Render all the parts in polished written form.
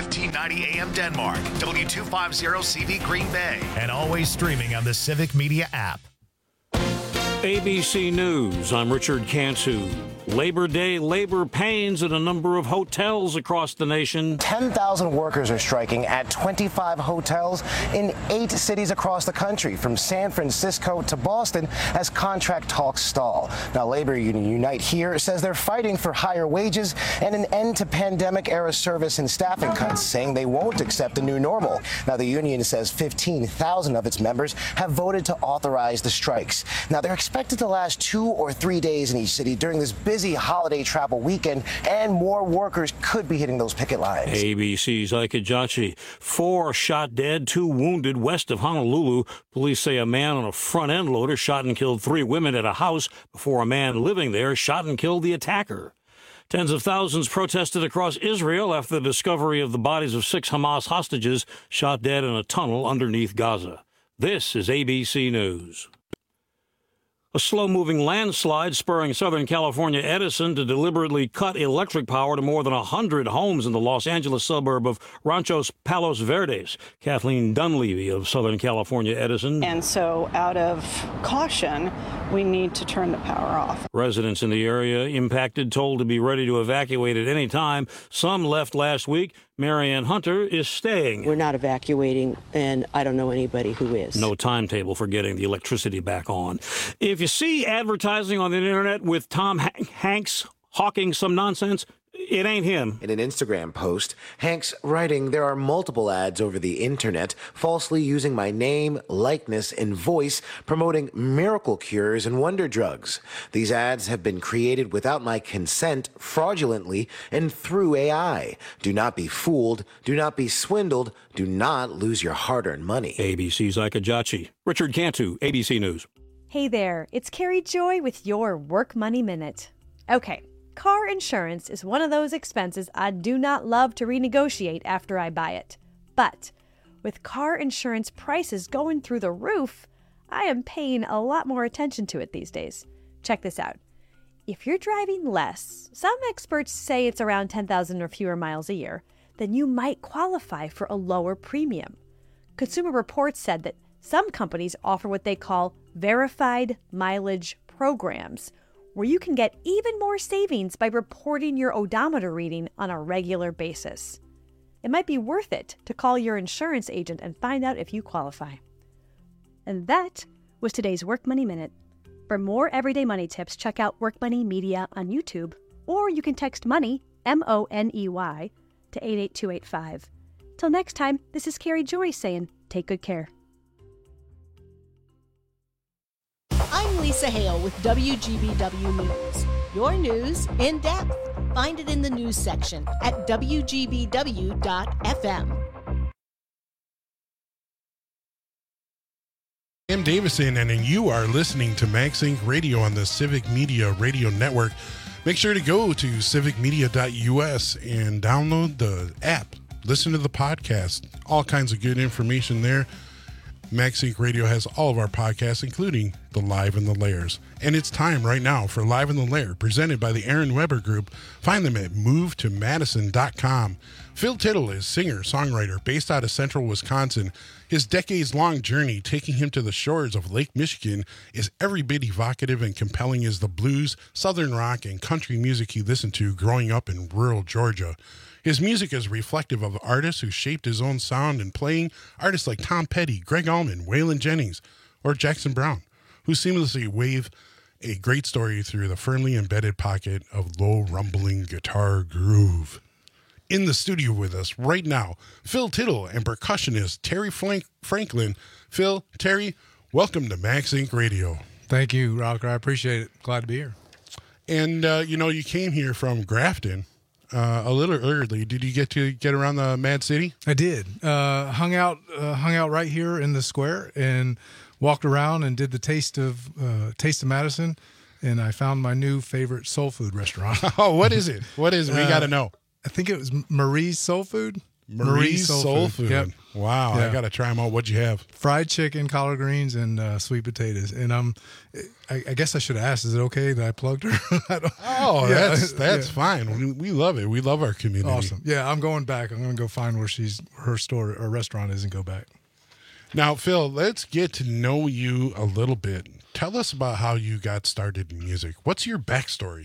1590 AM Denmark, W250CV Green Bay, and always streaming on the Civic Media app. ABC News, I'm Richard Cantu. Labor Day labor pains at a number of hotels across the nation. 10,000 workers are striking at 25 hotels in 8 cities across the country, from San Francisco to Boston, as contract talks stall. Now, Labor Union Unite here says they're fighting for higher wages and an end to pandemic-era service and staffing cuts, saying they won't accept the new normal. Now, the union says 15,000 of its members have voted to authorize the strikes. Now, they're expected to last 2 or 3 days in each city during this busy holiday travel weekend, and more workers could be hitting those picket lines. ABC's Ike Ajachi. 4 shot dead, 2 wounded west of Honolulu. Police say a man on a front-end loader shot and killed 3 women at a house before a man living there shot and killed the attacker. Tens of thousands protested across Israel after the discovery of the bodies of 6 Hamas hostages shot dead in a tunnel underneath Gaza. This is ABC News. A slow-moving landslide spurring Southern California Edison to deliberately cut electric power to more than 100 homes in the Los Angeles suburb of Ranchos Palos Verdes. Kathleen Dunleavy of Southern California Edison. And so out of caution, we need to turn the power off. Residents in the area impacted told to be ready to evacuate at any time. Some left last week. Marianne Hunter is staying. We're not evacuating, and I don't know anybody who is. No timetable for getting the electricity back on. If you see advertising on the internet with Tom Hanks hawking some nonsense, it ain't him. In an Instagram post, Hanks writing, "There are multiple ads over the internet falsely using my name, likeness, and voice, promoting miracle cures and wonder drugs. These ads have been created without my consent, fraudulently, and through AI. Do not be fooled. Do not be swindled. Do not lose your hard-earned money." ABC's Ike Ajachi. Richard Cantu, ABC News. Hey there, it's Carrie Joy with your Work Money Minute. Okay. Car insurance is one of those expenses I do not love to renegotiate after I buy it. But with car insurance prices going through the roof, I am paying a lot more attention to it these days. Check this out. If you're driving less, some experts say it's around 10,000 or fewer miles a year, then you might qualify for a lower premium. Consumer Reports said that some companies offer what they call verified mileage programs, where you can get even more savings by reporting your odometer reading on a regular basis. It might be worth it to call your insurance agent and find out if you qualify. And that was today's Work Money Minute. For more everyday money tips, check out Work Money Media on YouTube, or you can text MONEY, MONEY, to 88285. Till next time, this is Carrie Joy saying, take good care. I'm Lisa Hale with WGBW News. Your news in depth. Find it in the news section at WGBW.FM. I'm Davison, and you are listening to MaxInc Radio on the Civic Media Radio Network. Make sure to go to civicmedia.us and download the app. Listen to the podcast. All kinds of good information there. MaxInc Radio has all of our podcasts, including the Live in the Lairs. And it's time right now for Live in the Lair, presented by the Aaron Weber Group. Find them at movetomadison.com. Phil Tittle is singer-songwriter based out of central Wisconsin. His decades-long journey taking him to the shores of Lake Michigan is every bit evocative and compelling as the blues, southern rock, and country music he listened to growing up in rural Georgia. His music is reflective of artists who shaped his own sound and playing, artists like Tom Petty, Greg Allman, Waylon Jennings, or Jackson Browne, who seamlessly weave a great story through the firmly embedded pocket of low rumbling guitar groove. In the studio with us right now, Phil Tittle and percussionist Terry Franklin. Phil, Terry, welcome to MaxInc Radio. Thank you, Rocker. I appreciate it. Glad to be here. And, you came here from Grafton. A little early. Did you get around the Mad City? I did. Hung out right here in the square and walked around and did the Taste of Madison, and I found my new favorite soul food restaurant. Oh, what is it? What is it? We got to know. I think it was Marie's Soul Food. Marie's Soul Food. Yep. Wow, Yeah. I got to try them out. What'd you have? Fried chicken, collard greens, and sweet potatoes. And I guess I should have asked, is it okay that I plugged her? Oh, Yeah, that's yeah. fine. We love it. We love our community. Awesome. Yeah, I'm going back. I'm going to go find where her store or restaurant is and go back. Now, Phil, let's get to know you a little bit. Tell us about how you got started in music. What's your backstory?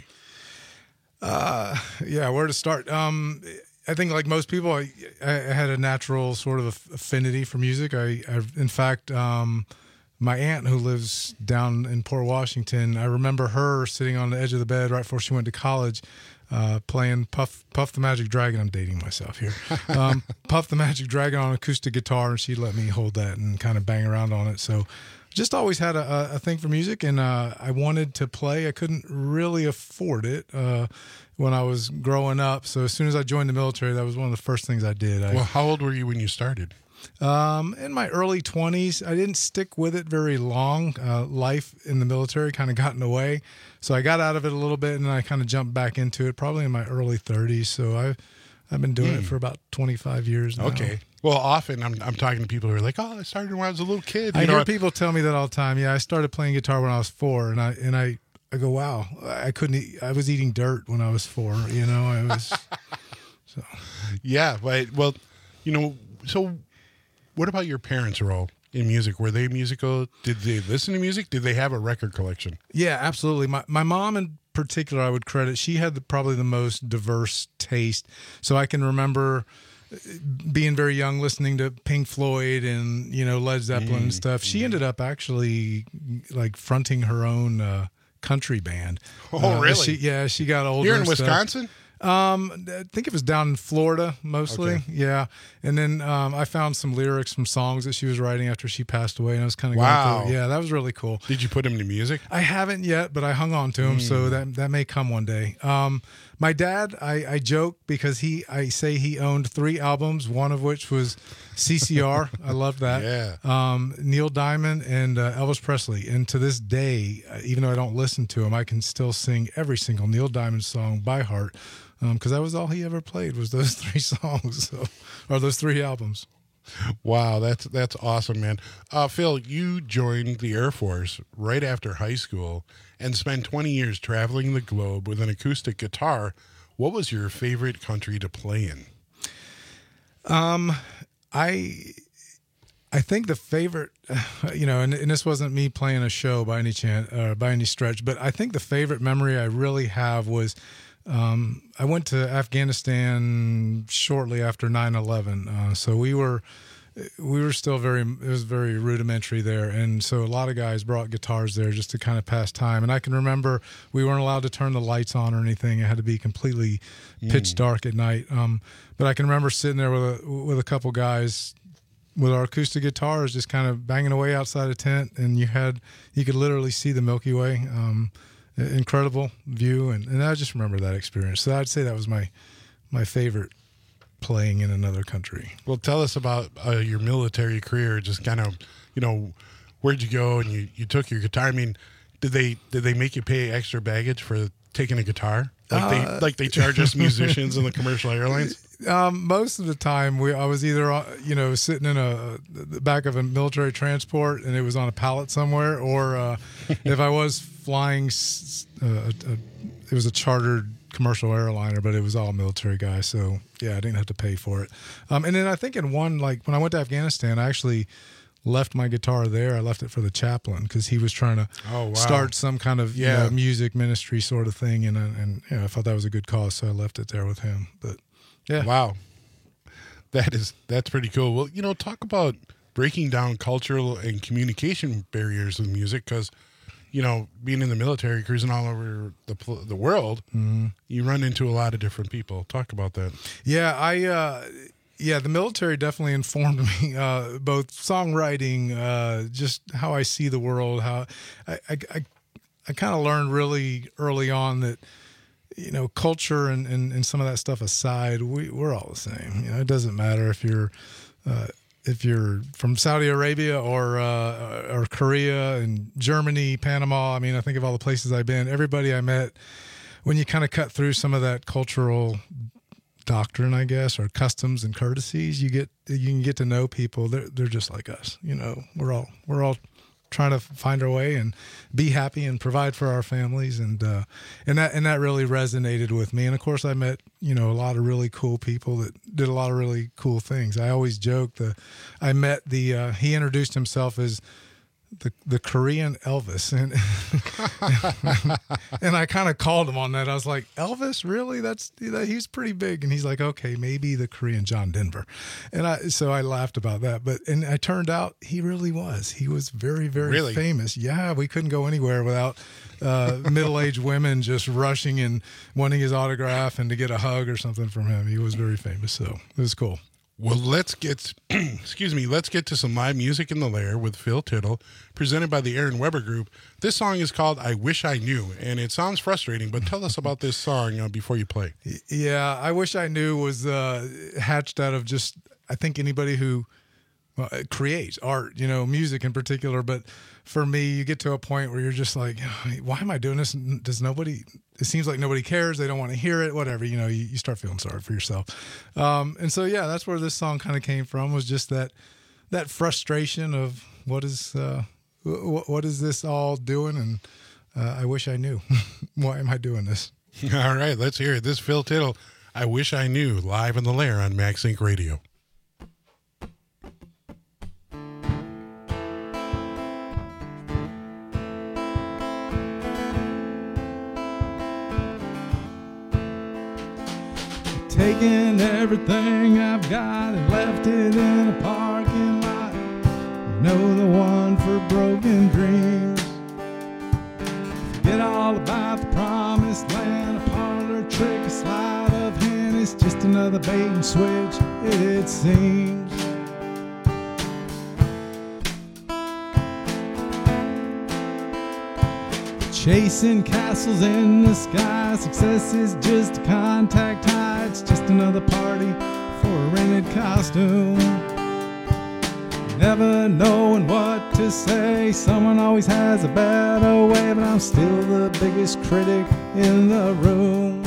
Yeah, where to start? I think like most people, I had a natural sort of affinity for music. In fact, my aunt who lives down in Port Washington, I remember her sitting on the edge of the bed right before she went to college, playing Puff the Magic Dragon. I'm dating myself here. Puff the Magic Dragon on acoustic guitar, and she'd let me hold that and kind of bang around on it. So just always had a thing for music, and I wanted to play. I couldn't really afford it when I was growing up. So as soon as I joined the military, that was one of the first things I did. Well, how old were you when you started? In my early 20s. I didn't stick with it very long. Life in the military kind of got in the way. So I got out of it a little bit, and I kind of jumped back into it probably in my early 30s. So I've been doing it for about 25 years now. Okay. Well, often I'm talking to people who are like, "Oh, I started when I was a little kid." I hear people tell me that all the time. Yeah, I started playing guitar when I was 4, and I go, "Wow, I couldn't eat, I was eating dirt when I was 4." I was so. Yeah, but well, so what about your parents' role in music? Were they musical? Did they listen to music? Did they have a record collection? Yeah, absolutely. My mom in particular, I would credit. She had probably the most diverse taste. So I can remember being very young, listening to Pink Floyd and Led Zeppelin and stuff. She ended up actually like fronting her own country band. Oh, really? She got older. Here in Wisconsin? I think it was down in Florida mostly. Okay. Yeah. And then I found some lyrics from songs that she was writing after she passed away, and I was kind of Wow. going through. Yeah, that was really cool. Did you put them to music? I haven't yet, but I hung on to him, so that may come one day. My dad, I joke because I say he owned 3 albums, one of which was CCR. I love that. Yeah. Neil Diamond and Elvis Presley. And to this day, even though I don't listen to him, I can still sing every single Neil Diamond song by heart because that was all he ever played was those 3 songs, or those 3 albums. Wow, that's awesome, man. Phil, you joined the Air Force right after high school and spent 20 years traveling the globe with an acoustic guitar. What was your favorite country to play in? I think the favorite, and this wasn't me playing a show by any chance, by any stretch, but I think the favorite memory I really have was I went to Afghanistan shortly after 9/11. So we were still it was very rudimentary there. And so a lot of guys brought guitars there just to kind of pass time. And I can remember we weren't allowed to turn the lights on or anything. It had to be completely pitch dark at night. But I can remember sitting there with a couple guys with our acoustic guitars just kind of banging away outside a tent. And you could literally see the Milky Way. Incredible view. And I just remember that experience. So I'd say that was my favorite playing in another country. Well, tell us about your military career. Just kind of, where'd you go and you took your guitar? I mean, did they make you pay extra baggage for taking a guitar? Like they charge us musicians in the commercial airlines? Most of the time, I was either sitting in the back of a military transport and it was on a pallet somewhere, or if I was flying, it was a chartered commercial airliner, but it was all military guys. So yeah, I didn't have to pay for it. And then I think in one, like when I went to Afghanistan, I actually left my guitar there. I left it for the chaplain because he was trying to start some kind of music ministry sort of thing, and I thought that was a good cause, so I left it there with him. But yeah, wow, that's pretty cool. Well, talk about breaking down cultural and communication barriers with music, because being in the military, cruising all over the world, you run into a lot of different people. Talk about that. Yeah, the military definitely informed me, both songwriting, just how I see the world, how I kind of learned really early on that, culture and some of that stuff aside, we're all the same. It doesn't matter if you're from Saudi Arabia or Korea and Germany, Panama. I mean, I think of all the places I've been, everybody I met, when you kind of cut through some of that cultural doctrine, I guess, or customs and courtesies. You can get to know people. They're just like us. You know, we're all trying to find our way and be happy and provide for our families, and that really resonated with me. And of course, I met a lot of really cool people that did a lot of really cool things. I always joke that I met he introduced himself as the Korean Elvis, and I kind of called him on that. I was like, Elvis, really? He's pretty big. And he's like, okay, maybe the Korean John Denver. And so I laughed about that, and I turned out he really was. He was very, very famous. Yeah. We couldn't go anywhere without middle-aged women just rushing and wanting his autograph and to get a hug or something from him. He was very famous. So it was cool. Well, let's get to some live music in the Lair with Phil Tittle, presented by the Aaron Weber Group. This song is called I Wish I Knew, and it sounds frustrating, but tell us about this song before you play. Yeah, I Wish I Knew was hatched out of just, I think, anybody who creates art, music in particular. But for me, you get to a point where you're just like, why am I doing this? It seems like nobody cares. They don't want to hear it, whatever. You start feeling sorry for yourself. And so, yeah, that's where this song kind of came from, was just that frustration of what is this all doing? And I wish I knew. Why am I doing this? All right, let's hear it. This is Phil Tittle, I Wish I Knew, live in the Lair on Max Inc. Radio. Taken everything I've got and left it in a parking lot. The one for broken dreams. Forget all about the promised land. A parlor trick, a sleight of hand. It's just another bait and switch, it seems. Chasing castles in the sky. Success is just a contact high. It's just another party for a rented costume. Never knowing what to say. Someone always has a better way, but I'm still the biggest critic in the room.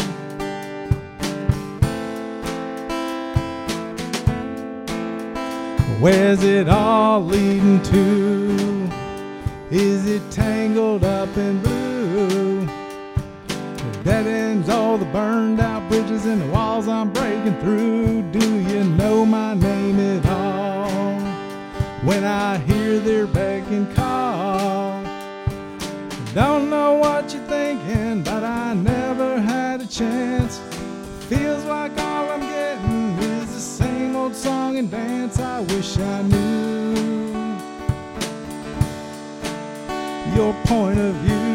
Where's it all leading to? Is it tangled up in blue? The dead ends, all the burned out bridges and the walls I'm breaking through. Do you know my name at all? When I hear their beck and call, don't know what you're thinking, but I never had a chance. Feels like all I'm getting is the same old song and dance. I wish I knew your point of view.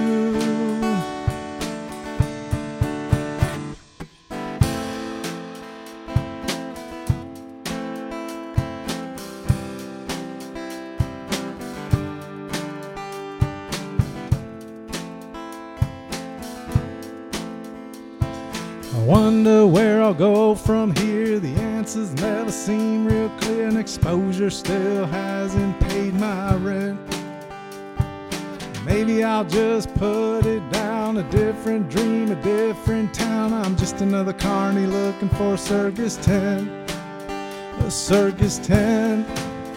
I wonder where I'll go from here. The answers never seem real clear, and exposure still hasn't paid my rent. Maybe I'll just put it down, a different dream, a different town. I'm just another carny looking for a circus tent, a circus tent.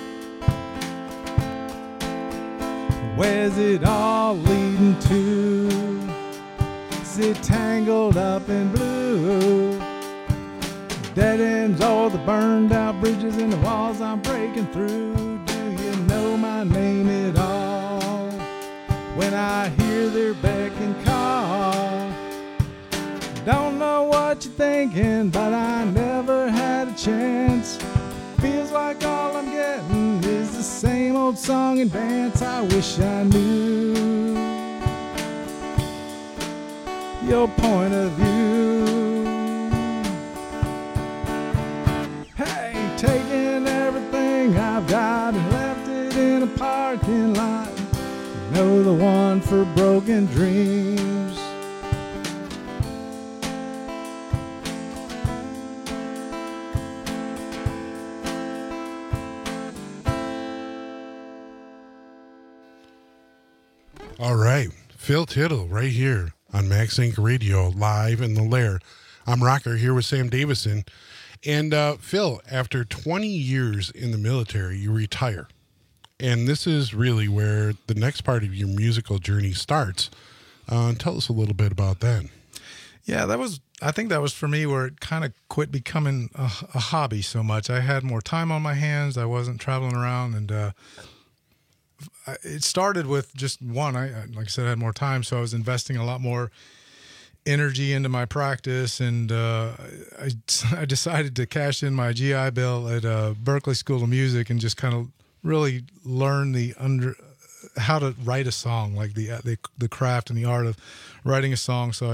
Where's it all leading to? Is it tangled up in blue? Dead ends, all the burned out bridges and the walls I'm breaking through. Do you know my name at all? When I hear their beck and call, don't know what you're thinking, but I never had a chance. Feels like all I'm getting is the same old song and dance. I wish I knew your point of view. Hey, taking everything I've got and left it in a parking lot. The one for broken dreams. All right, Phil Tittle right here on Max Inc. Radio, live in the Lair I'm Rocker here with Sam Davison. And Phil, after 20 years in the military, you retire. And this is really where the next part of your musical journey starts. Tell us a little bit about that. Yeah, I think that was for me where it kind of quit becoming a hobby so much. I had more time on my hands. I wasn't traveling around, and it started with just one. Like I said, I had more time, so I was investing a lot more energy into my practice, and I decided to cash in my GI Bill at Berklee School of Music and just kind of really learn how to write a song, like the craft and the art of writing a song. So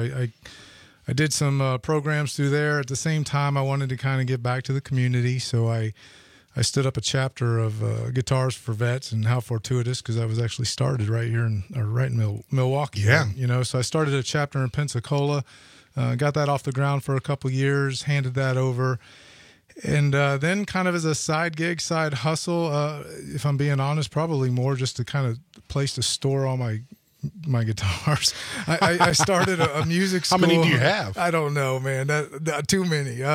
I did some programs through there. At the same time, I wanted to kind of give back to the community, so I stood up a chapter of Guitars for Vets, and how fortuitous, because I was actually started right here in Milwaukee. Yeah. So I started a chapter in Pensacola, got that off the ground for a couple of years, handed that over. And then kind of as a side gig, side hustle, if I'm being honest, probably more just to kind of place to store all my guitars. I started a music school. How many do you have? I don't know, man. That too many.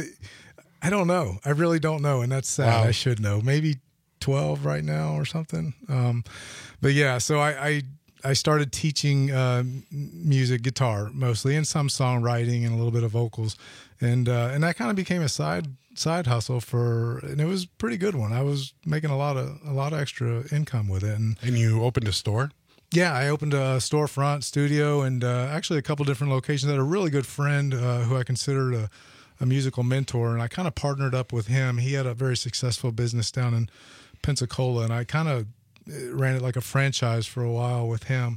I don't know. I really don't know, and that's sad. Wow. I should know. Maybe 12 right now or something. But yeah, so I started teaching music, guitar mostly, and some songwriting and a little bit of vocals, and that kind of became a side hustle and it was a pretty good one. I was making a lot of extra income with it. And you opened a store? Yeah, I opened a storefront studio, and actually a couple different locations. I had a really good friend who I considered a musical mentor, and I kind of partnered up with him. He had a very successful business down in Pensacola, and I kind of ran it like a franchise for a while with him.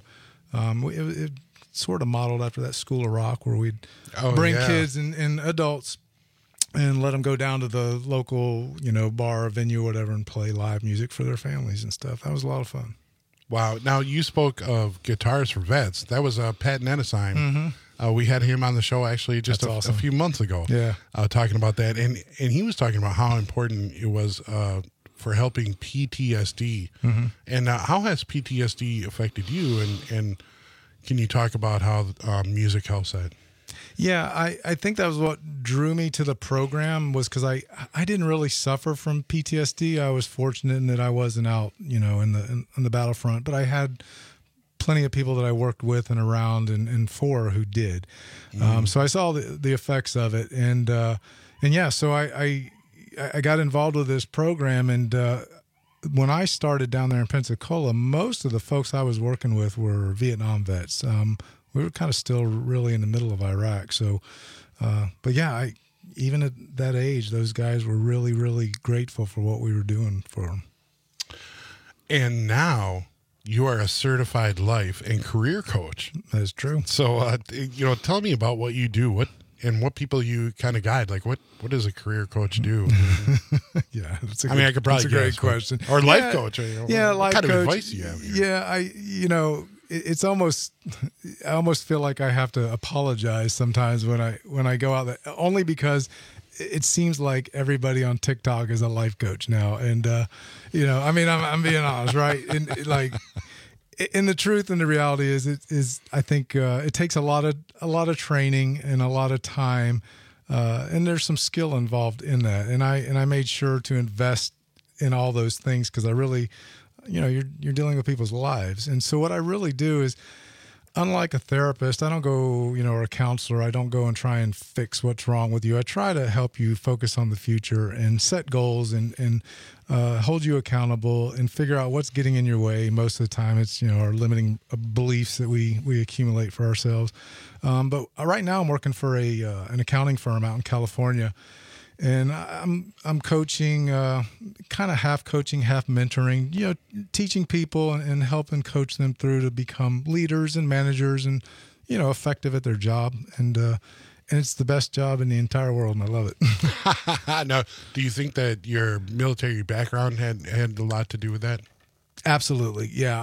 It sort of modeled after that School of Rock, where we'd bring kids and adults and let them go down to the local, bar or venue or whatever and play live music for their families and stuff. That was a lot of fun. Wow. Now, you spoke of Guitars for Vets. That was Pat Nenesheim. Mm-hmm. We had him on the show actually just a few months ago. Yeah. Talking about that. And he was talking about how important it was for helping PTSD. Mm-hmm. And how has PTSD affected you? And can you talk about how music helps that? Yeah, I think that was what drew me to the program, was because I didn't really suffer from PTSD. I was fortunate in that I wasn't out, in the battlefront, but I had plenty of people that I worked with and around and for who did. So I saw the effects of it, and yeah, so I got involved with this program, and when I started down there in Pensacola, most of the folks I was working with were Vietnam vets. We were kind of still really in the middle of Iraq. So, but yeah, even at that age, those guys were really, really grateful for what we were doing for them. And now you are a certified life and career coach. That is true. So, tell me about what you do, what people you kind of guide. Like, what does a career coach do? Yeah, I could probably that's a great question. Or life coach. Yeah, what life kind coach. of advice do you have? Yeah, it's almost, I almost feel like I have to apologize sometimes when I go out there, only because it seems like everybody on TikTok is a life coach now. And, I'm being honest, right? And the truth and the reality is I think it takes a lot of training and a lot of time, and there's some skill involved in that. And I made sure to invest in all those things, because I really, you're dealing with people's lives. And so what I really do is, unlike a therapist, I don't go, or a counselor, I don't go and try and fix what's wrong with you. I try to help you focus on the future and set goals and hold you accountable and figure out what's getting in your way. Most of the time it's, our limiting beliefs that we accumulate for ourselves. But right now I'm working for an accounting firm out in California. And I'm coaching, kind of half coaching, half mentoring, teaching people and helping coach them through to become leaders and managers and, effective at their job. And it's the best job in the entire world, and I love it. Now, do you think that your military background had a lot to do with that? Absolutely. Yeah.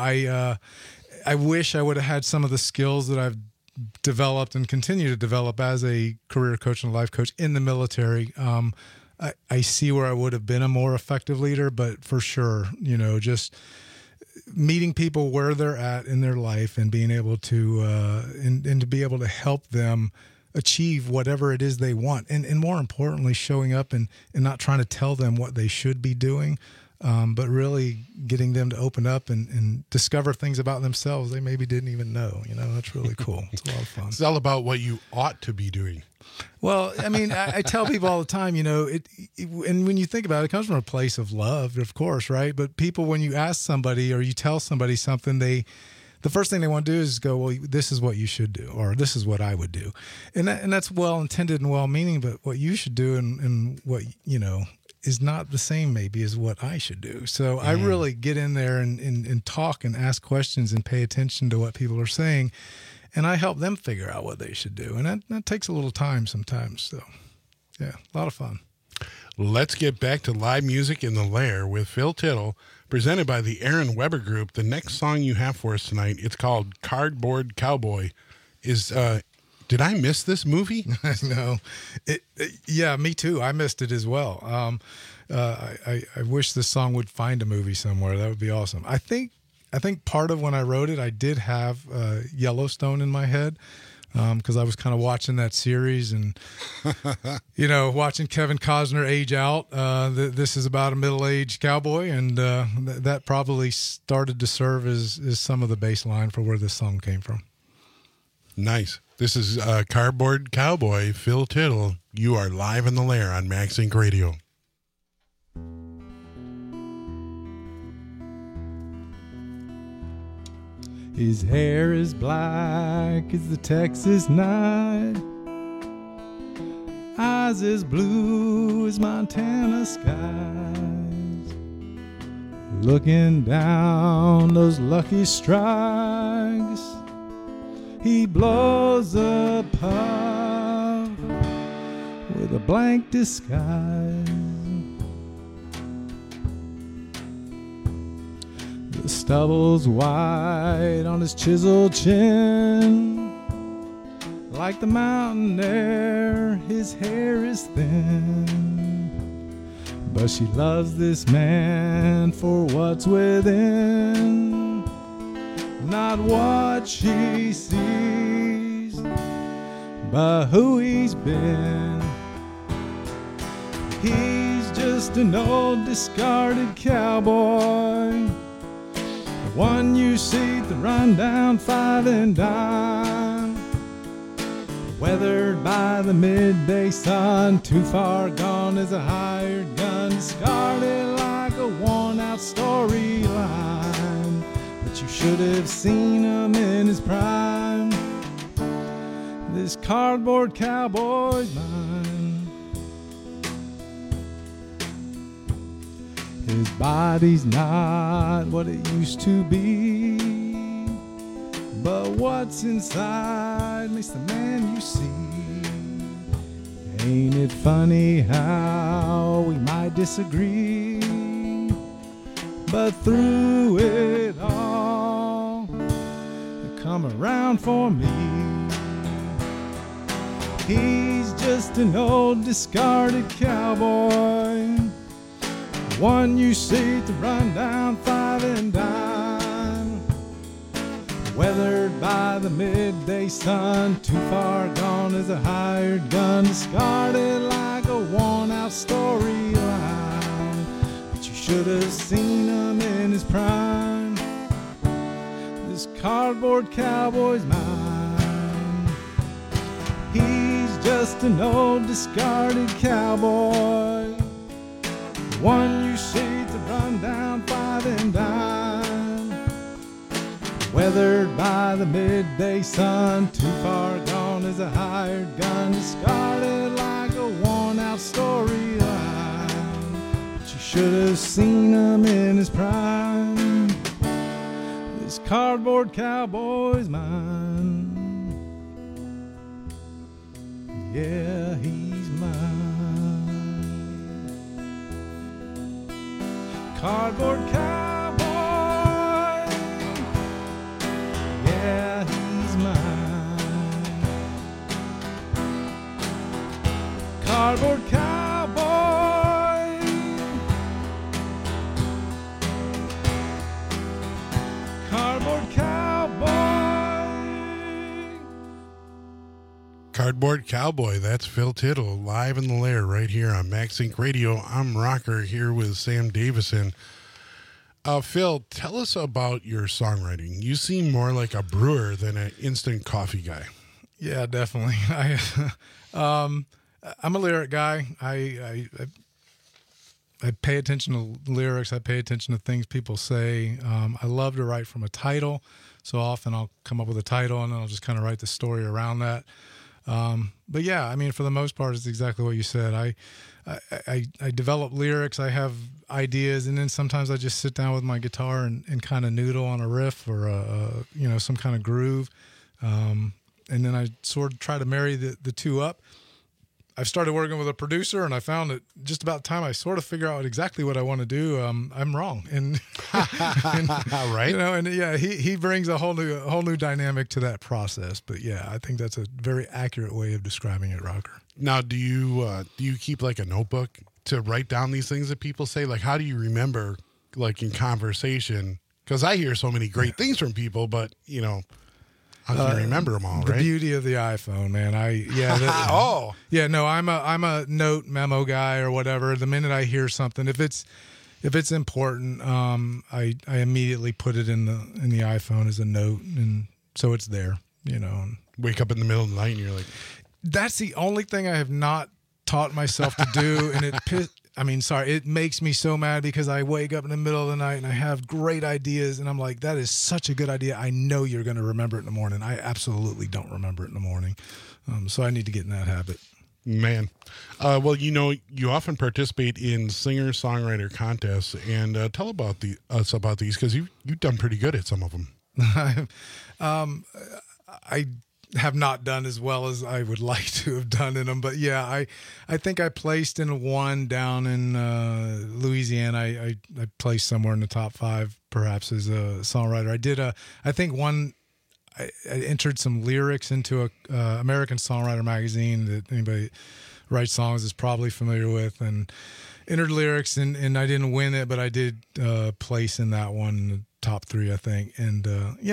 I wish I would have had some of the skills that I've developed and continue to develop as a career coach and life coach in the military. I see where I would have been a more effective leader, but for sure, just meeting people where they're at in their life and being able to, and to be able to help them achieve whatever it is they want. And more importantly, showing up and not trying to tell them what they should be doing, but really getting them to open up and discover things about themselves they maybe didn't even know. That's really cool. It's a lot of fun. It's all about what you ought to be doing. Well, I mean, I tell people all the time, and when you think about it, it comes from a place of love, of course, right? But people, when you ask somebody or you tell somebody something, the first thing they want to do is go, well, this is what you should do, or this is what I would do. And that's well-intended and well-meaning, but what you should do and what, is not the same maybe as what I should do. So I really get in there and talk and ask questions and pay attention to what people are saying. And I help them figure out what they should do. And that takes a little time sometimes. So, yeah, a lot of fun. Let's get back to live music in the Lair with Phil Tittle, presented by the Aaron Weber Group. The next song you have for us tonight, it's called Cardboard Cowboy. Did I miss this movie? No. Yeah, me too. I missed it as well. I wish this song would find a movie somewhere. That would be awesome. I think part of when I wrote it, I did have Yellowstone in my head because I was kind of watching that series and, watching Kevin Costner age out. This is about a middle-aged cowboy, and that probably started to serve as some of the baseline for where this song came from. Nice. This is Cardboard Cowboy, Phil Tittle. You are live in the Lair on Max Inc. Radio. His hair is black as the Texas night, eyes as blue as Montana skies, looking down those lucky strikes. He blows a puff with a blank disguise. The stubble's white on his chiseled chin. Like the mountain air, his hair is thin. But she loves this man for what's within, not what she sees, but who he's been. He's just an old discarded cowboy, the one you see at the rundown five and dime, weathered by the midday sun, too far gone as a hired gun, discarded like a worn-out storyline. You should have seen him in his prime. This cardboard cowboy's mine. His body's not what it used to be, but what's inside makes the man you see. Ain't it funny how we might disagree, but through it all, you come around for me. He's just an old discarded cowboy, the one you see at the rundown five and dime, weathered by the midday sun, too far gone as a hired gun, discarded like a worn-out storyline. Should have seen him in his prime. This cardboard cowboy's mine. He's just an old discarded cowboy, the one you see at the rundown five and dime, weathered by the midday sun, too far gone as a hired gun, discarded like a worn-out storyline. Should have seen him in his prime. This cardboard cowboy's mine. Yeah, he's mine. Cardboard cowboy. Yeah, he's mine. Cardboard cowboy. Cardboard Cowboy. That's Phil Tittle, live in the lair right here on MaxSync Radio. I'm Rocker here with Sam Davison. Phil, tell us about your songwriting. You seem more like a brewer than an instant coffee guy. Yeah, definitely. I'm a lyric guy. I pay attention to lyrics. I pay attention to things people say. I love to write from a title. So often I'll come up with a title and then I'll just kind of write the story around that. But yeah, I mean, for the most part, it's exactly what you said. I develop lyrics. I have ideas, and then sometimes I just sit down with my guitar and kind of noodle on a riff or some kind of groove, and then I sort of try to marry the two up. I've started working with a producer, and I found that just about time I sort of figure out exactly what I want to do, I'm wrong. And, right, and yeah, he brings a whole new dynamic to that process. But yeah, I think that's a very accurate way of describing it, Rocker. Now, do you keep like a notebook to write down these things that people say? Like, how do you remember, like in conversation? Because I hear so many great things from people, but how can you remember them all, the right? The beauty of the iPhone, man. I'm a note memo guy or whatever. The minute I hear something, if it's important, I immediately put it in the iPhone as a note, and so it's there. Wake up in the middle of the night and you're like, that's the only thing I have not taught myself to do, and it makes me so mad because I wake up in the middle of the night and I have great ideas and I'm like, that is such a good idea. I know you're going to remember it in the morning. I absolutely don't remember it in the morning. So I need to get in that habit. Man. Well, you often participate in singer-songwriter contests, and tell us about these, because you've done pretty good at some of them. I have not done as well as I would like to have done in them, but yeah, I think I placed in one down in Louisiana. I placed somewhere in the top 5, perhaps, as a songwriter. I entered some lyrics into a American Songwriter magazine that anybody writes songs is probably familiar with, and entered lyrics, and I didn't win it, but I did place in that one, in the top 3, I think. And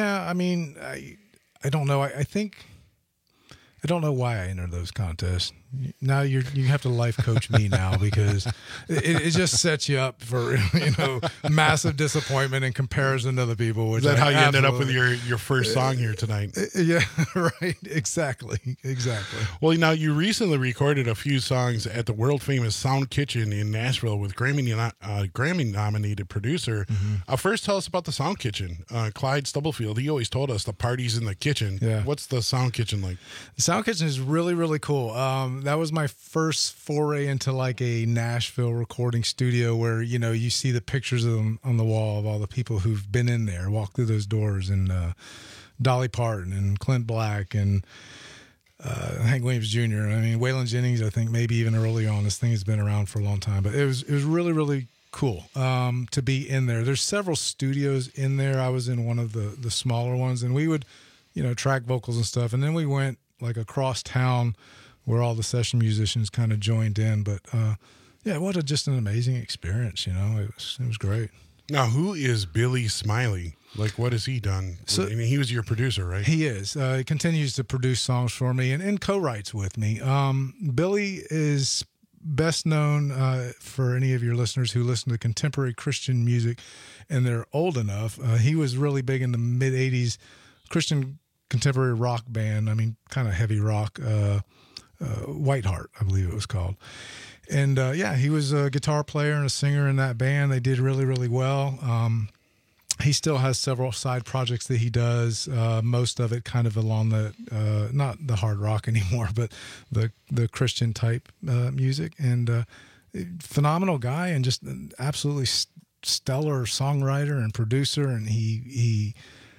I don't know. I don't know why I entered those contests. Now you have to life coach me now, because it just sets you up for massive disappointment in comparison to other people. Which is that how you ended up with your first song here tonight? Yeah, right. Exactly. Well, now you recently recorded a few songs at the world famous Sound Kitchen in Nashville with Grammy nominated producer. Mm-hmm. First, tell us about the Sound Kitchen. Clyde Stubblefield, he always told us the party's in the kitchen. Yeah. What's the Sound Kitchen like? The Sound Kitchen is really, really cool. That was my first foray into like a Nashville recording studio where, you see the pictures of them on the wall of all the people who've been in there, walked through those doors, and Dolly Parton and Clint Black and Hank Williams Jr. Waylon Jennings, I think maybe even early on. This thing has been around for a long time, but it was really, really cool to be in there. There's several studios in there. I was in one of the smaller ones, and we would, track vocals and stuff. And then we went like across town where all the session musicians kind of joined in. But just an amazing experience. It was great. Now, who is Billy Smiley? Like, what has he done? So, he was your producer, right? He is. He continues to produce songs for me and co-writes with me. Billy is best known for any of your listeners who listen to contemporary Christian music and they're old enough. He was really big in the mid-'80s Christian contemporary rock band. Kind of heavy rock. Whiteheart, I believe it was called. And he was a guitar player and a singer in that band. They did really, really well. He still has several side projects that he does, most of it kind of along the, not the hard rock anymore, but the Christian type music. And phenomenal guy, and just an absolutely stellar songwriter and producer. And he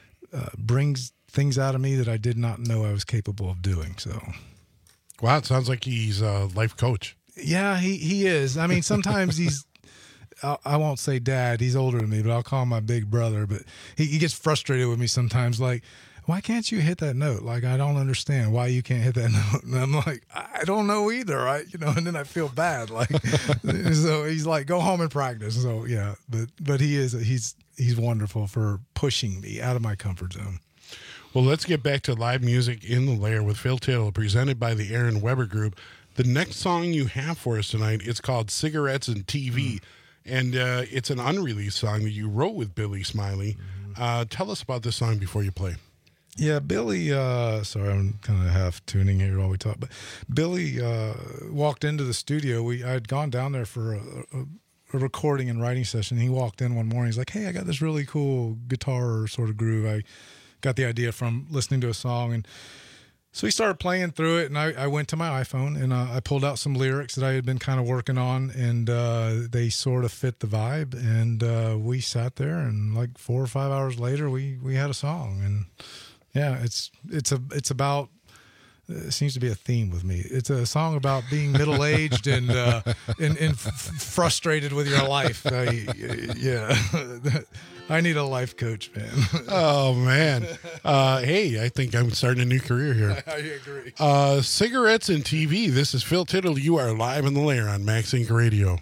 brings things out of me that I did not know I was capable of doing. So, wow, it sounds like he's a life coach. Yeah, he is. Sometimes he's, I won't say dad, he's older than me, but I'll call him my big brother. But he gets frustrated with me sometimes, like, why can't you hit that note? Like, I don't understand why you can't hit that note. And I'm like, I don't know either, right? And then I feel bad. Like, so he's like, go home and practice. So yeah, but he's wonderful for pushing me out of my comfort zone. Well, let's get back to live music in the Lair with Phil Tittle, presented by the Aaron Weber Group. The next song you have for us tonight, it's called Cigarettes and TV, and it's an unreleased song that you wrote with Billy Smiley. Tell us about this song before you play. Yeah, Billy, sorry, I'm kind of half tuning here while we talk, but Billy walked into the studio. I had gone down there for a recording and writing session. He walked in one morning. He's like, hey, I got this really cool guitar sort of groove. I got the idea from listening to a song. And so he started playing through it, and I went to my iPhone, and I pulled out some lyrics that I had been kind of working on, and they sort of fit the vibe. And we sat there, and like 4 or 5 hours later, we had a song. And yeah, it's about, it seems to be a theme with me. It's a song about being middle-aged and frustrated with your life. Yeah. I need a life coach, man. Oh, man. Hey, I think I'm starting a new career here. I agree. Cigarettes and TV. This is Phil Tittle. You are live in the Lair on Max Inc. Radio.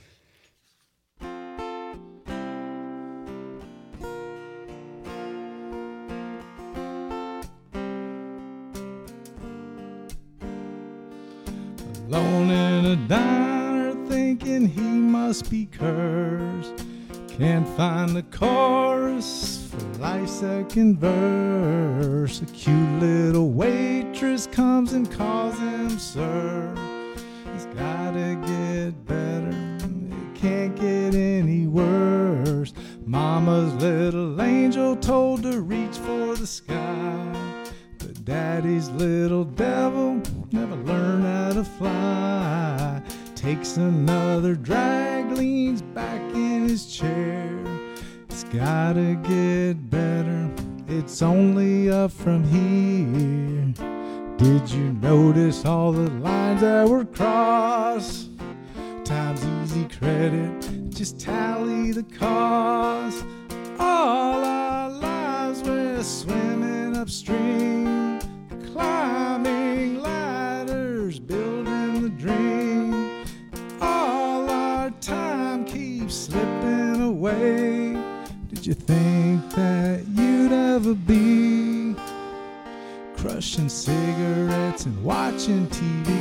Alone in a diner thinking he must be cursed. Can't find the chorus for life's second verse. A cute little waitress comes and calls him sir. He's gotta get better, it can't get any worse. Mama's little angel told to reach for the sky, but daddy's little devil never learned how to fly. Takes another drag, leans back in his chair. It's gotta get better, it's only up from here. Did you notice all the lines that were crossed? Times easy credit, just tally the cost. All our lives we're swimming upstream, climbing ladders, building the dream. All our time keeps slipping away. Did you think that you'd ever be crushing cigarettes and watching TV?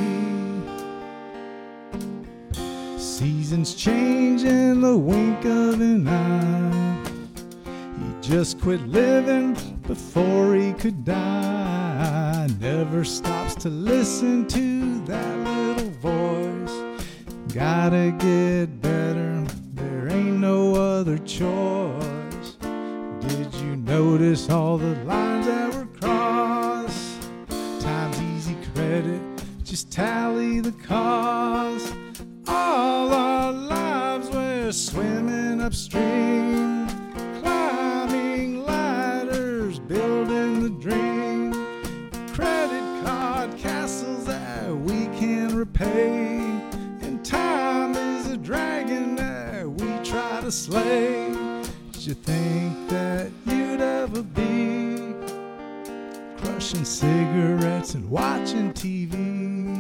Seasons change in the wink of an eye. He just quit living before he could die. Never stops to listen to that little voice. Gotta get better, there ain't no other choice. Did you notice all the lines that were crossed? Times easy credit, just tally the cost. All our lives we're swimming upstream, climbing ladders, building the dream. Credit card castles that we can repay. Time is a dragon that we try to slay. Did you think that you'd ever be crushing cigarettes and watching TV?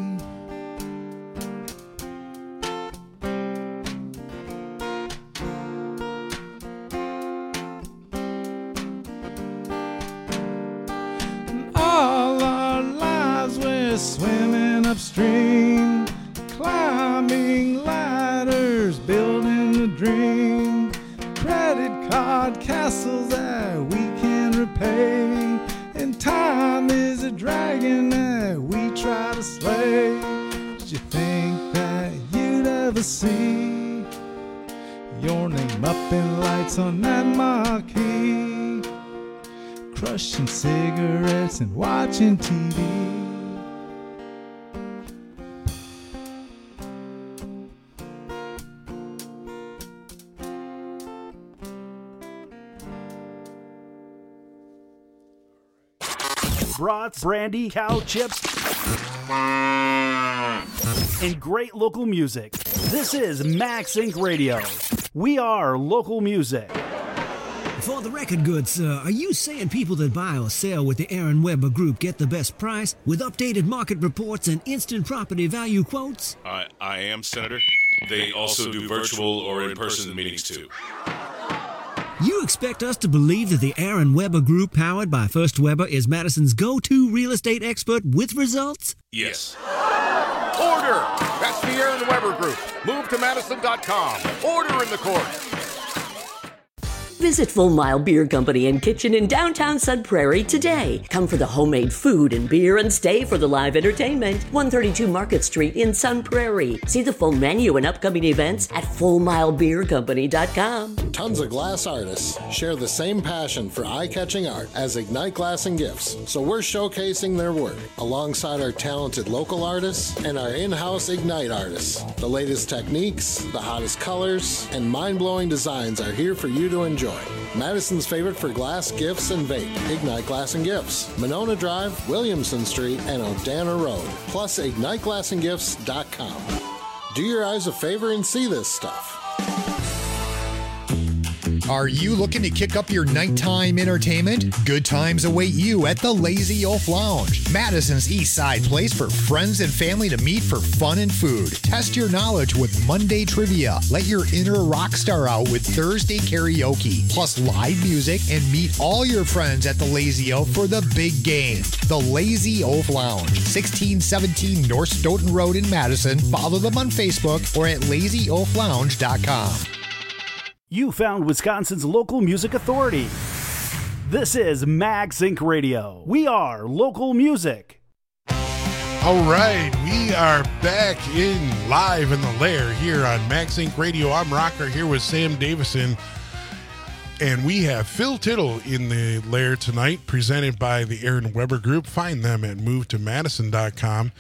All our lives we're swimming upstream, climbing ladders, building a dream. Credit card castles that we can repay. And time is a dragon that we try to slay. Did you think that you'd ever see your name up in lights on that marquee? Crushing cigarettes and watching TV. Brats, brandy, cow chips, and great local music. This is Max Inc. Radio. We are local music. For the record goods, are you saying people that buy or sell with the Aaron Weber Group get the best price with updated market reports and instant property value quotes? I am, Senator. They also do virtual or in-person meetings, too. You expect us to believe that the Aaron Weber Group, powered by First Weber, is Madison's go-to real estate expert with results? Yes. Order! That's the Aaron Weber Group. Move to Madison.com. Order in the court. Visit Full Mile Beer Company and Kitchen in downtown Sun Prairie today. Come for the homemade food and beer and stay for the live entertainment. 132 Market Street in Sun Prairie. See the full menu and upcoming events at FullMileBeerCompany.com. Tons of glass artists share the same passion for eye-catching art as Ignite Glass and Gifts, so we're showcasing their work alongside our talented local artists and our in-house Ignite artists. The latest techniques, the hottest colors, and mind-blowing designs are here for you to enjoy. Madison's favorite for glass, gifts, and vape. Ignite Glass and Gifts. Monona Drive, Williamson Street, and Odana Road. Plus, IgniteGlassandGifts.com. Do your eyes a favor and see this stuff. Are you looking to kick up your nighttime entertainment? Good times await you at the Lazy Oaf Lounge, Madison's East Side place for friends and family to meet for fun and food. Test your knowledge with Monday trivia. Let your inner rock star out with Thursday karaoke, plus live music, and meet all your friends at the Lazy Oaf for the big game. The Lazy Oaf Lounge, 1617 North Stoughton Road in Madison. Follow them on Facebook or at lazyoaflounge.com. You found Wisconsin's local music authority. This is MagSync Radio. We are local music. All right, we are back in live in the lair here on MagSync Radio. I'm Rocker here with Sam Davison, and we have Phil Tittle in the lair tonight, presented by the Aaron Weber Group. Find them at movetomadison.com.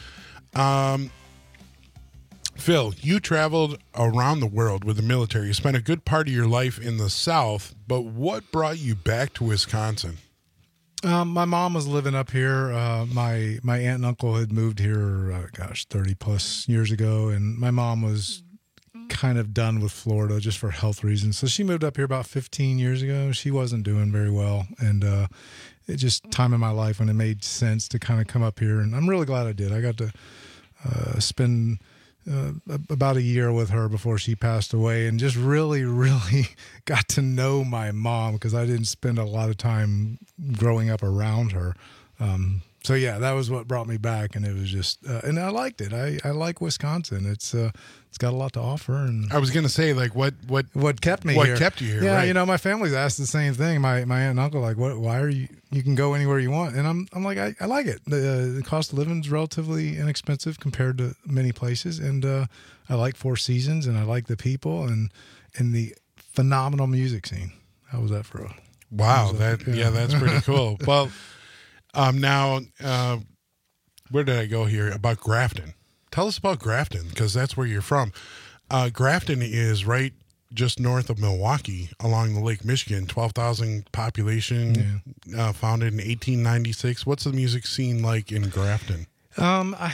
Phil, you traveled around the world with the military. You spent a good part of your life in the South, but what brought you back to Wisconsin? My mom was living up here. My aunt and uncle had moved here, 30 plus years ago, and my mom was kind of done with Florida just for health reasons. So she moved up here about 15 years ago. She wasn't doing very well, and it just time in my life when it made sense to kind of come up here, and I'm really glad I did. I got to spend about a year with her before she passed away, and just really got to know my mom because I didn't spend a lot of time growing up around her. So yeah, that was what brought me back, and it was just, and I liked it. I like Wisconsin. It's got a lot to offer. And I was going to say, like, what kept me here? What kept you here? Yeah, right? You know, my family's asked the same thing. My aunt and uncle, like, why are you? You can go anywhere you want, and I'm like, I like it. The cost of living is relatively inexpensive compared to many places, and I like Four Seasons, and I like the people, and the phenomenal music scene. How was that for a? Wow, that's pretty cool. Well. Now, where did I go here? About Grafton. Tell us about Grafton, because that's where you're from. Grafton is right just north of Milwaukee along the Lake Michigan, 12,000 population, founded in 1896. What's the music scene like in Grafton? I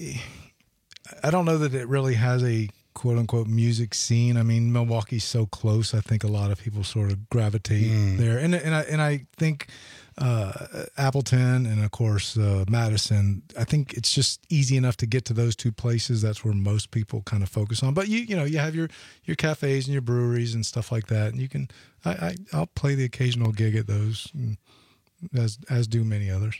don't know that it really has a quote-unquote music scene. I mean, Milwaukee's so close. I think a lot of people sort of gravitate there. And I think Appleton and, of course, Madison, I think it's just easy enough to get to those two places. That's where most people kind of focus on. But, you have your cafes and your breweries and stuff like that. And you can I'll play the occasional gig at those, as do many others.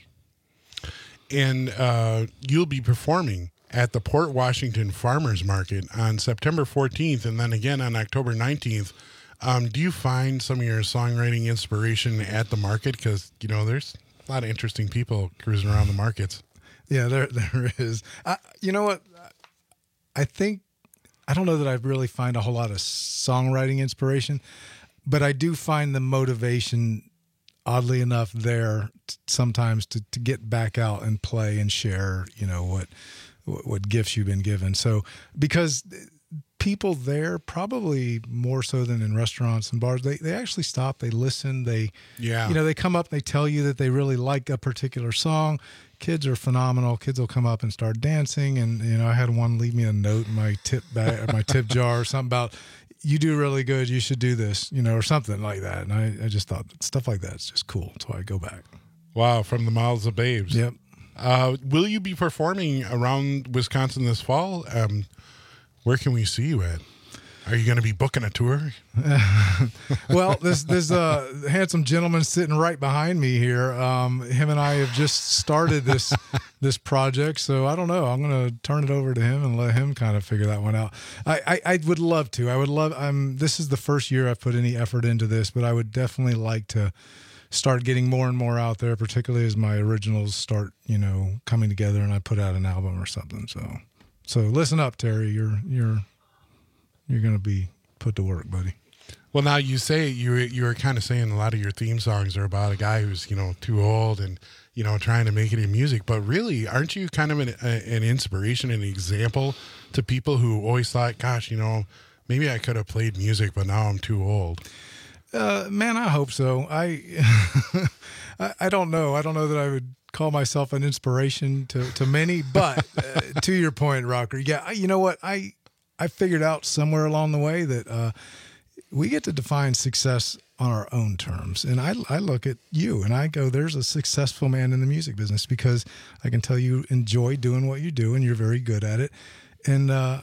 And you'll be performing at the Port Washington Farmers Market on September 14th and then again on October 19th. Do you find some of your songwriting inspiration at the market? Because, there's a lot of interesting people cruising around the markets. Yeah, there is. You know what? I don't know that I really find a whole lot of songwriting inspiration, but I do find the motivation, oddly enough, there sometimes to get back out and play and share, what gifts you've been given. So, because people there, probably more so than in restaurants and bars, they actually stop, they listen, they come up, they tell you that they really like a particular song. Kids are phenomenal. Kids will come up and start dancing, and I had one leave me a note in my tip bag or my tip jar or something about, you do really good, you should do this, or something like that. And I just thought stuff like that is just cool, so I go back. Wow, from the mouths of babes. Yep. Will you be performing around Wisconsin this fall? Where can we see you at? Are you going to be booking a tour? Well, there's a handsome gentleman sitting right behind me here. Him and I have just started this project, so I don't know. I'm going to turn it over to him and let him kind of figure that one out. I would love to. I would love. This is the first year I've put any effort into this, but I would definitely like to start getting more and more out there, particularly as my originals start, coming together and I put out an album or something. So listen up, Terry. You're going to be put to work, buddy. Well, now you say you were kind of saying a lot of your theme songs are about a guy who's, too old and, trying to make it in music. But really, aren't you kind of an inspiration, an example to people who always thought, gosh, maybe I could have played music, but now I'm too old? Man, I hope so. I don't know. I don't know that I would call myself an inspiration to many, but to your point, Rocker, yeah, you know what? I figured out somewhere along the way that we get to define success on our own terms. And I look at you and I go, there's a successful man in the music business, because I can tell you enjoy doing what you do and you're very good at it. And I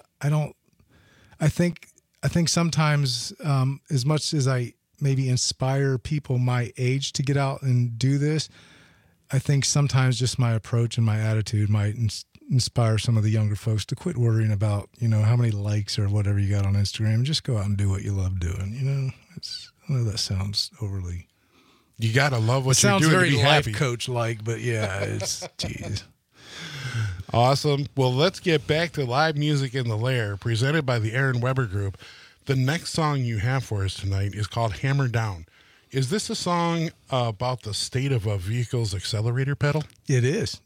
think sometimes as much as I maybe inspire people my age to get out and do this, I think sometimes just my approach and my attitude might inspire some of the younger folks to quit worrying about, how many likes or whatever you got on Instagram, and just go out and do what you love doing. I know that sounds overly. You got to love what you're doing to be happy. Sounds very life coach-like, but yeah, it's, geez. Awesome. Well, let's get back to live music in the Lair, presented by the Aaron Weber Group. The next song you have for us tonight is called Hammer Down. Is this a song about the state of a vehicle's accelerator pedal? It is.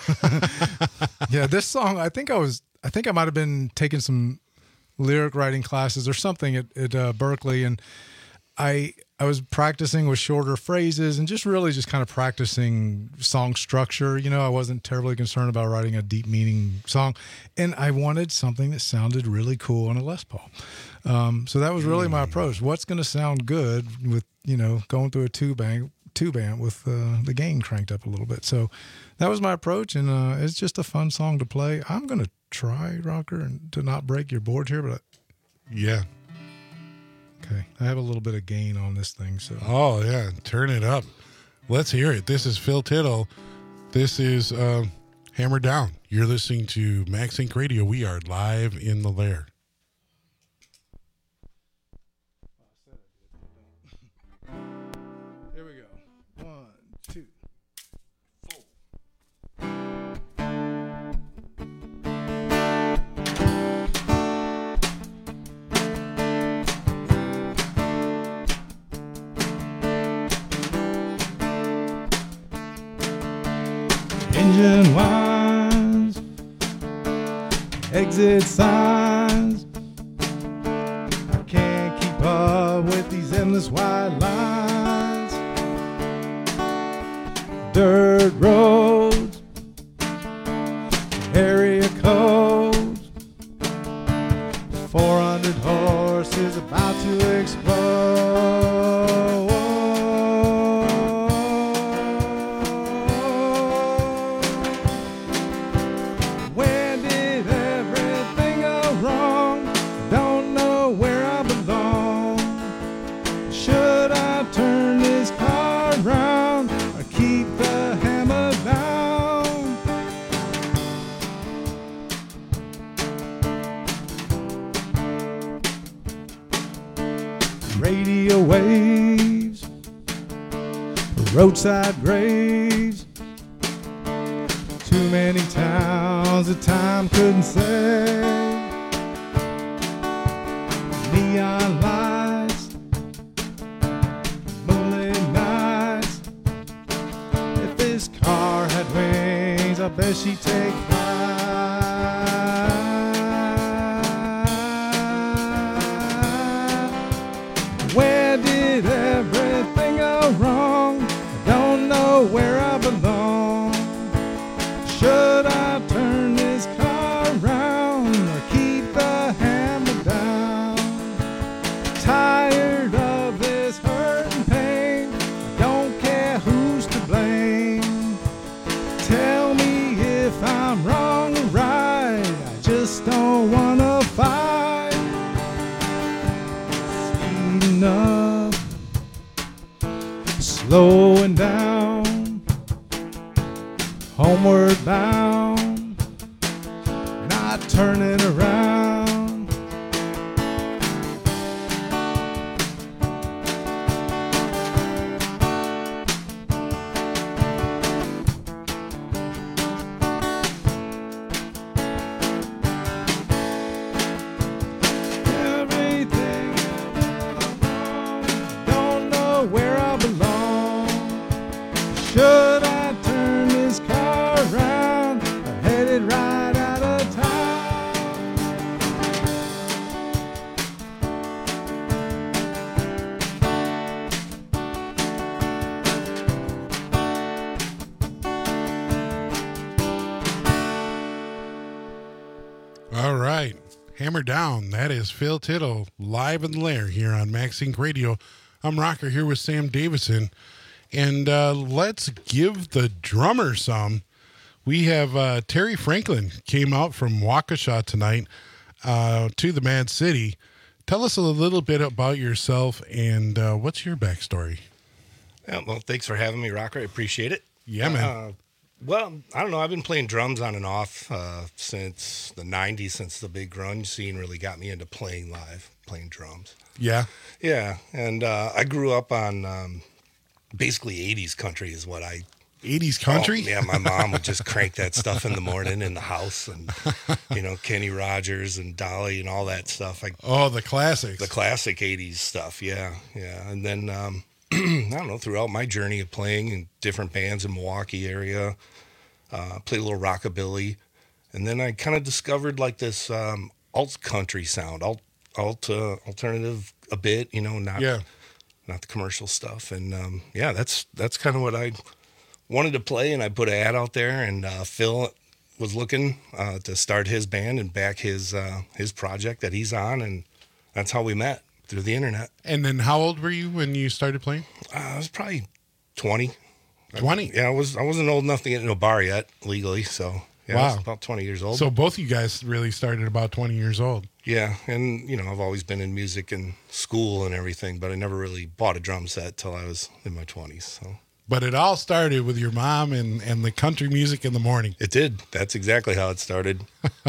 Yeah, this song, I think I might have been taking some lyric writing classes or something at Berkeley, and I was practicing with shorter phrases and just kind of practicing song structure. I wasn't terribly concerned about writing a deep meaning song, and I wanted something that sounded really cool on a Les Paul. So that was really my approach. What's going to sound good with, going through a tube amp with the gain cranked up a little bit. So that was my approach, and it's just a fun song to play. I'm going to try, Rocker, and to not break your board here, but yeah. Okay, I have a little bit of gain on this thing. So. Oh, yeah, turn it up. Let's hear it. This is Phil Tittle. This is Hammer Down. You're listening to Max Inc. Radio. We are live in the Lair. Here we go. 1, 2, 4. Engine whines, exit signs. I can't keep up with these endless white lines. Dirt roads, area codes. 400 horses about to explode. Radio waves, roadside graves, too many towns that time couldn't save. Neon lights, moonlit nights. If this car had wings, I bet she'd take flight. Where did everything go wrong? I don't know where I belong. Should I turn this car around or keep the hammer down? Tired of this hurt and pain. I don't care who's to blame. Tell me if I'm wrong. catching up, slowing down, homeward bound, not turning around. Should I turn this car around? I'm headed right out of town. All right. Hammer down. That is Phil Tittle live in the lair here on Max Inc. Radio. I'm Rocker here with Sam Davison. And let's give the drummer some. We have Terry Franklin came out from Waukesha tonight to the Mad City. Tell us a little bit about yourself and what's your backstory? Yeah, well, thanks for having me, Rocker. I appreciate it. Yeah, man. Well, I don't know. I've been playing drums on and off since the 90s, since the big grunge scene really got me into playing live, playing drums. Yeah? Yeah, and I grew up on... basically 80s country is what I... 80s country? Yeah, my mom would just crank that stuff in the morning in the house and, Kenny Rogers and Dolly and all that stuff. The classics. The classic 80s stuff, yeah. And then, I don't know, throughout my journey of playing in different bands in Milwaukee area, played a little rockabilly, and then I kind of discovered like this alt country sound, alternative a bit, not the commercial stuff. And that's kind of what I wanted to play. And I put an ad out there, and Phil was looking to start his band and back his project that he's on. And that's how we met, through the internet. And then how old were you when you started playing? I was probably 20. 20? Yeah, I wasn't old enough to get into a bar yet, legally. So yeah, wow. I was about 20 years old. So both you guys really started about 20 years old. Yeah, and, I've always been in music and school and everything, but I never really bought a drum set till I was in my 20s. So. But it all started with your mom and the country music in the morning. It did. That's exactly how it started.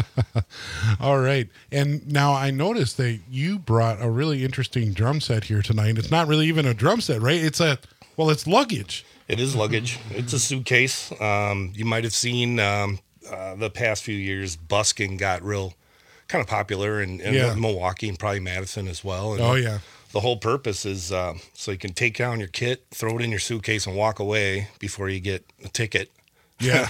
All right. And now I noticed that you brought a really interesting drum set here tonight. It's not really even a drum set, right? It's luggage. It is luggage. It's a suitcase. You might have seen the past few years, busking got real kind of popular in Milwaukee and probably Madison as well. And the whole purpose is so you can take down your kit, throw it in your suitcase, and walk away before you get a ticket. Yeah.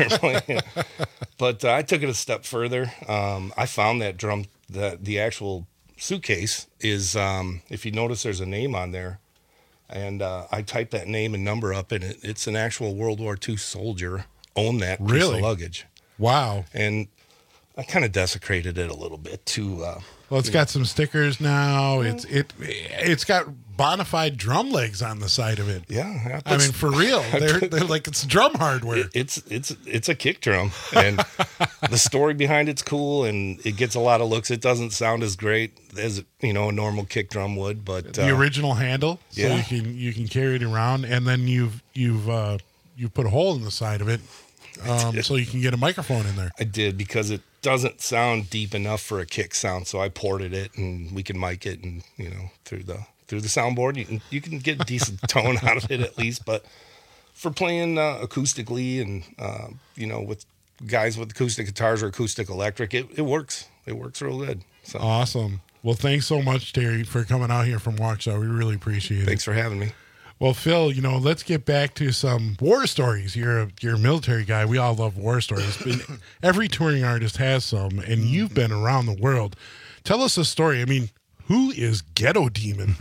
But I took it a step further. I found that the actual suitcase is, if you notice, there's a name on there. And I typed that name and number up, and it's an actual World War II soldier owned that piece of luggage. Wow. And I kind of desecrated it a little bit too. Well, it's got some stickers now. It's got bona fide drum legs on the side of it. Yeah, I mean, for real, they're like it's drum hardware. It's a kick drum, and the story behind it's cool, and it gets a lot of looks. It doesn't sound as great as a normal kick drum would, but the original handle, so you can carry it around, and then you've put a hole in the side of it, so you can get a microphone in there. I did, because it doesn't sound deep enough for a kick sound, so I ported it, and we can mic it, and through the soundboard you can get a decent tone out of it at least. But for playing acoustically and with guys with acoustic guitars or acoustic electric, it works. It works real good. So. Awesome. Well, thanks so much, Terry, for coming out here from Waukesha. We really appreciate it. Thanks for having me. Well, Phil, let's get back to some war stories. You're a military guy. We all love war stories. But every touring artist has some, and you've been around the world. Tell us a story. I mean, who is Ghetto Demon?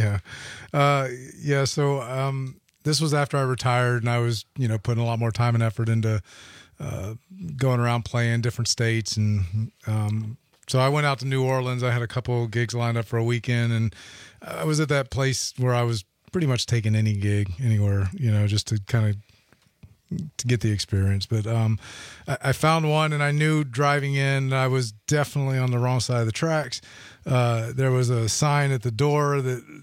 So this was after I retired, and I was, putting a lot more time and effort into going around playing different states. And so I went out to New Orleans. I had a couple gigs lined up for a weekend, and I was at that place where I was pretty much taking any gig anywhere, just to kind of to get the experience. But I found one, and I knew driving in I was definitely on the wrong side of the tracks. There was a sign at the door that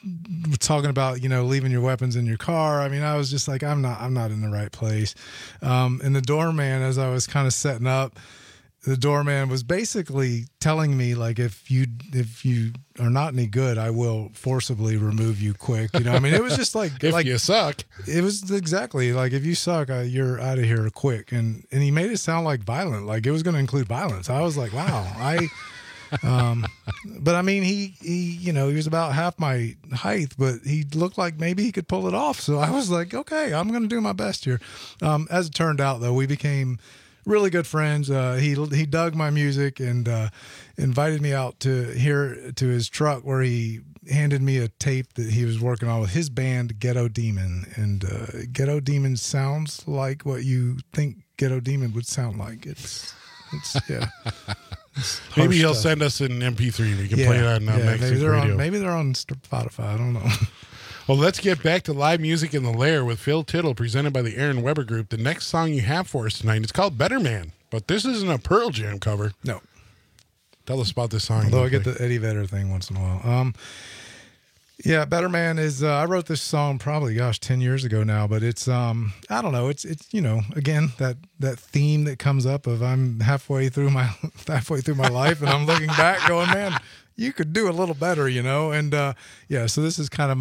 talking about, leaving your weapons in your car. I mean, I was just like, I'm not in the right place. And the doorman, as I was kind of setting up, the doorman was basically telling me, like, if you are not any good, I will forcibly remove you quick. I mean, it was just like, if you suck, it was exactly like, if you suck, you're out of here quick. And he made it sound like violent, like it was going to include violence. I was like, wow, but I mean, he was about half my height, but he looked like maybe he could pull it off. So I was like, okay, I'm going to do my best here. As it turned out, though, we became really good friends. He dug my music and invited me out to his truck, where he handed me a tape that he was working on with his band Ghetto Demon. And Ghetto Demon sounds like what you think Ghetto Demon would sound like. It's yeah. Maybe he'll send us an MP3. We can play it on Max Sync Radio. Maybe they're on Spotify. I don't know. Well, let's get back to live music in the Lair with Phil Tittle, presented by the Aaron Weber Group. The next song you have for us tonight, it's called Better Man, but this isn't a Pearl Jam cover. No. Tell us about this song. Although I get the Eddie Vedder thing once in a while. Yeah, Better Man is, I wrote this song probably, 10 years ago now, but it's, I don't know, it's again, that theme that comes up of I'm halfway through my life and I'm looking back going, man, you could do a little better, and, so this is kind of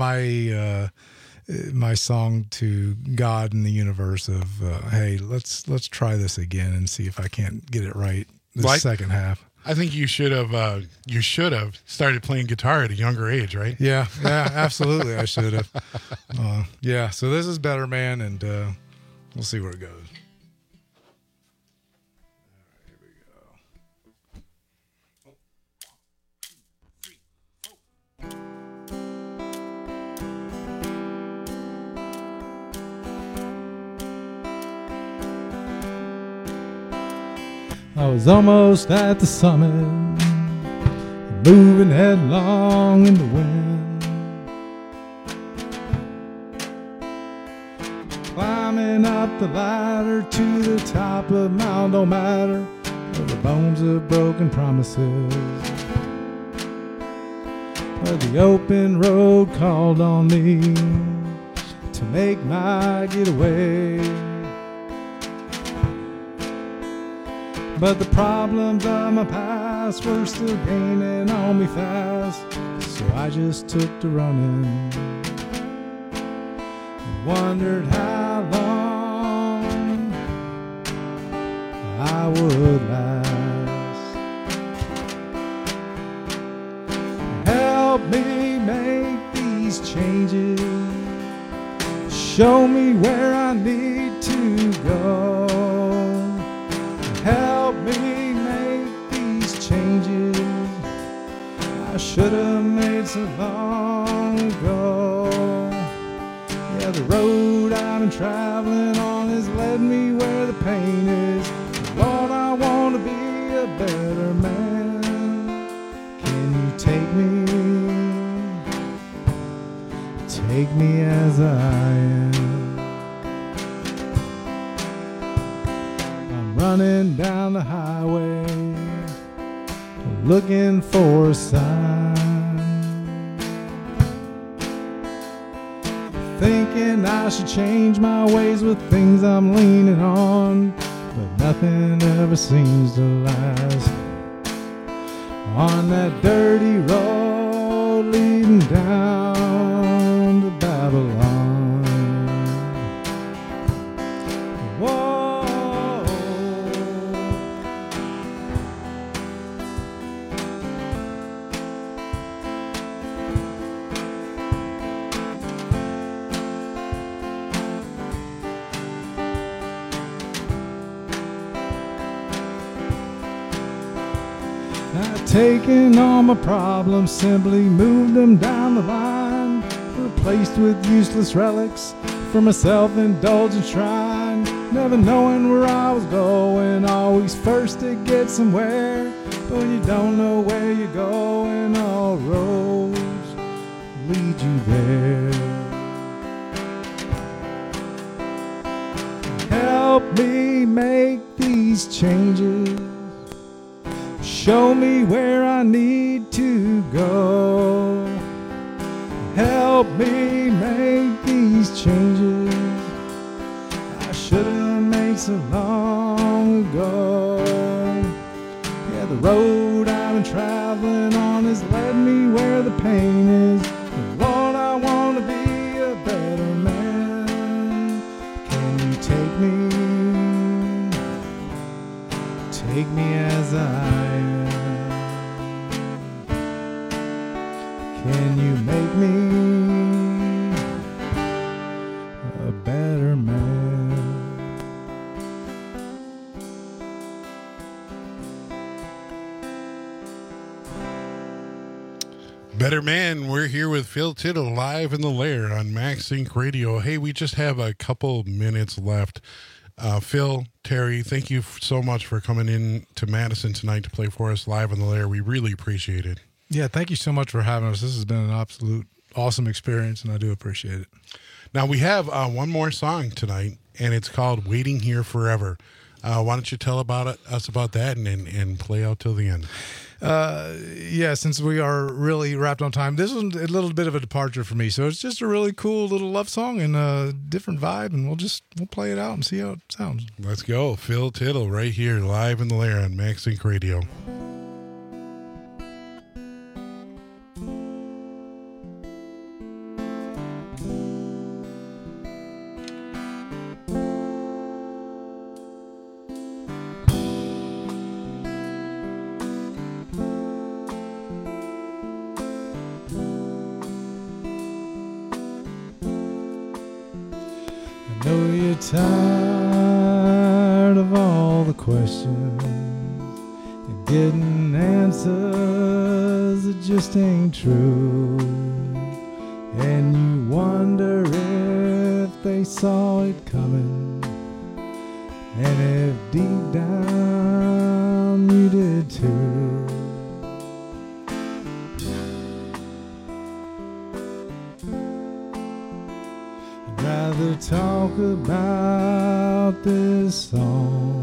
my song to God and the universe of, hey, let's try this again and see if I can't get it right the second half. I think you should have started playing guitar at a younger age, right? Yeah, absolutely. I should have. So this is Better Man, and we'll see where it goes. I was almost at the summit, moving headlong in the wind, climbing up the ladder to the top of Mount Don't Matter, where the bones of broken promises, where the open road called on me to make my getaway. But the problems of my past were still gaining on me fast, so I just took to running and wondered how long I would last. Help me make these changes, show me where I need to go. Help me make these changes I should have made so long ago. Yeah, the road I've been traveling on has led me where the pain is. Lord, I want to be a better man. Can you take me as I am? Running down the highway, looking for a sign, thinking I should change my ways with things I'm leaning on, but nothing ever seems to last. On that dirty road leading down to Babylon. Taking all my problems, simply moved them down the line, replaced with useless relics for my self-indulgent shrine. Never knowing where I was going, always first to get somewhere. But when you don't know where you're going, all roads lead you there. Help me make these changes, show me where I need to go. help me make these changes I should have made so long ago. Yeah, the road I've been traveling on has led me where the pain is. And Lord, I want to be a better man. Can you take me as I am? Can you make me a better man? Better Man, we're here with Phil Tittle live in the Lair on Max Inc. Radio. Hey, we just have a couple minutes left. Phil, Terry, thank you so much for coming in to Madison tonight to play for us live in the Lair. We really appreciate it. Yeah, thank you so much for having us. This has been an absolute awesome experience, and I do appreciate it. Now, we have one more song tonight, and it's called Waiting Here Forever. Why don't you tell us about that and play out till the end? Yeah, since we are really wrapped on time, this was a little bit of a departure for me. So it's just a really cool little love song and a different vibe, and we'll play it out and see how it sounds. Let's go. Phil Tittle right here live in the Lair on Max Inc. Radio. Tired of all the questions and getting answers that just ain't true, and you wonder if they saw it coming, and if deep down you did too. Rather talk about this song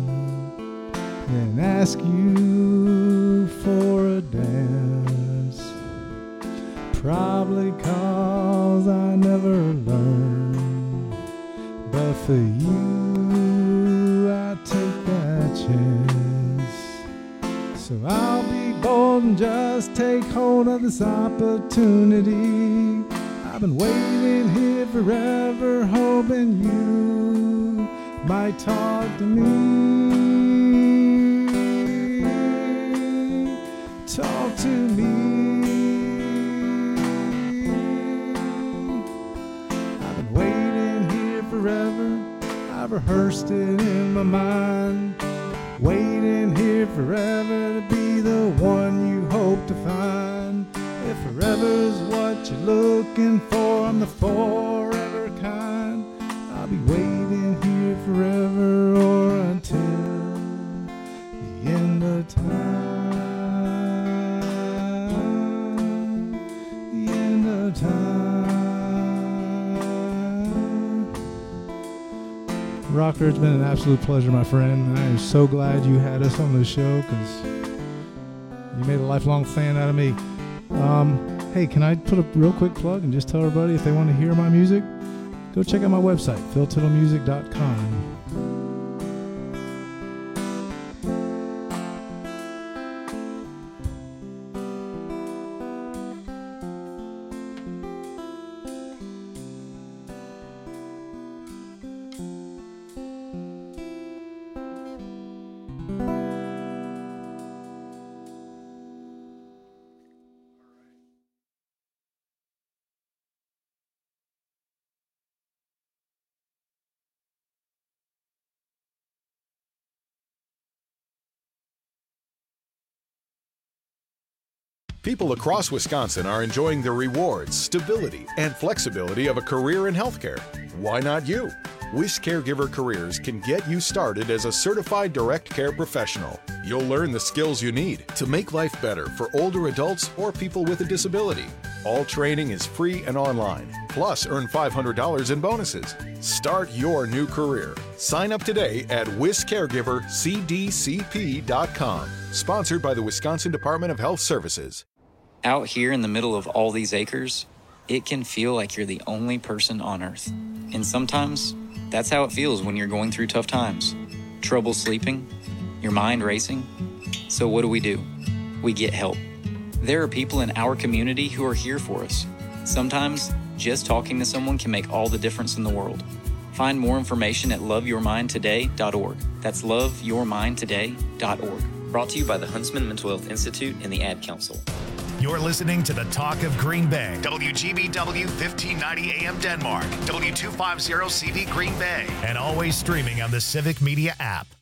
than ask you for a dance. Probably 'cause I never learned, but for you I take that chance. So I'll be bold and just take hold of this opportunity. I've been waiting here forever, hoping you might talk to me. Talk to me. I've been waiting here forever. I've rehearsed it in my mind. Waiting here forever to be the one you hope to find. If forever's what you're looking for, I'm the forever kind. I'll be waiting here forever or until the end of time. The end of time. Rocker, it's been an absolute pleasure, my friend. I am so glad you had us on the show because you made a lifelong fan out of me. Hey, can I put a real quick plug and just tell everybody if they want to hear my music, go check out my website, philtittlemusic.com. People across Wisconsin are enjoying the rewards, stability, and flexibility of a career in healthcare. Why not you? Wish Caregiver Careers can get you started as a certified direct care professional. You'll learn the skills you need to make life better for older adults or people with a disability. All training is free and online. Plus, earn $500 in bonuses. Start your new career. Sign up today at wiscaregivercdcp.com. Sponsored by the Wisconsin Department of Health Services. Out here in the middle of all these acres, it can feel like you're the only person on earth. And sometimes, that's how it feels when you're going through tough times. Trouble sleeping, your mind racing. So what do? We get help. There are people in our community who are here for us. Sometimes, just talking to someone can make all the difference in the world. Find more information at loveyourmindtoday.org. That's loveyourmindtoday.org. Brought to you by the Huntsman Mental Health Institute and the Ad Council. You're listening to the Talk of Green Bay. WGBW 1590 AM Denmark. W250 CV Green Bay. And always streaming on the Civic Media app.